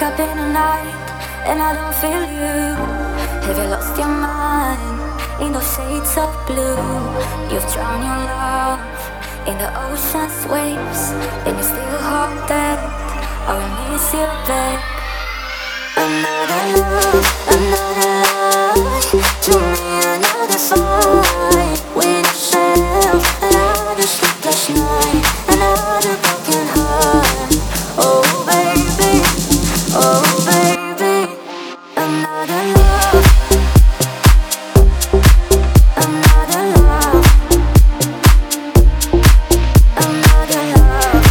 up in the night and I don't feel you. Have you lost your mind in those shades of blue? You've drowned your love in the ocean's waves, and you still hope that I will miss you back. Another love, to me another fight with yourself. Another sleepless night, another broken heart. Oh baby, another love, another love, another love,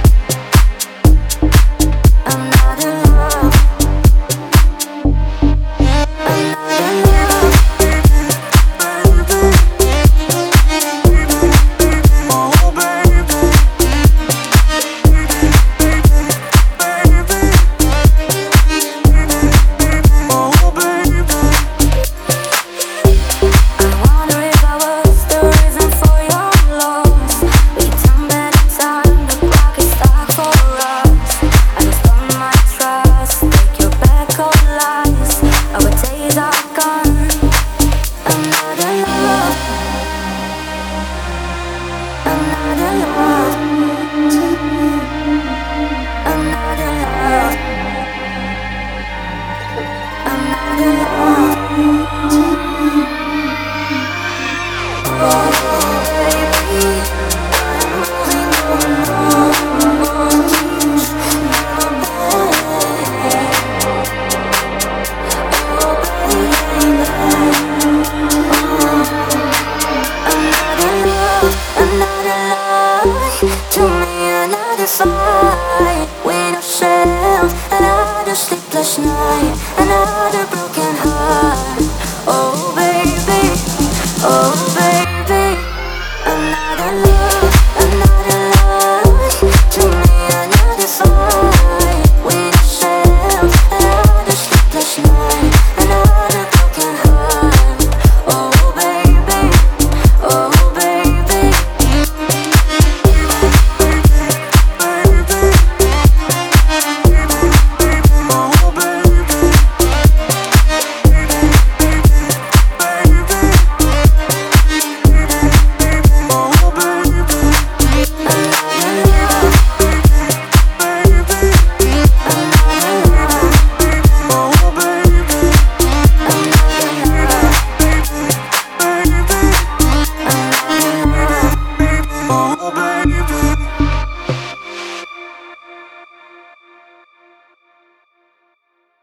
another love. To me another fight with yourself, another sleepless night.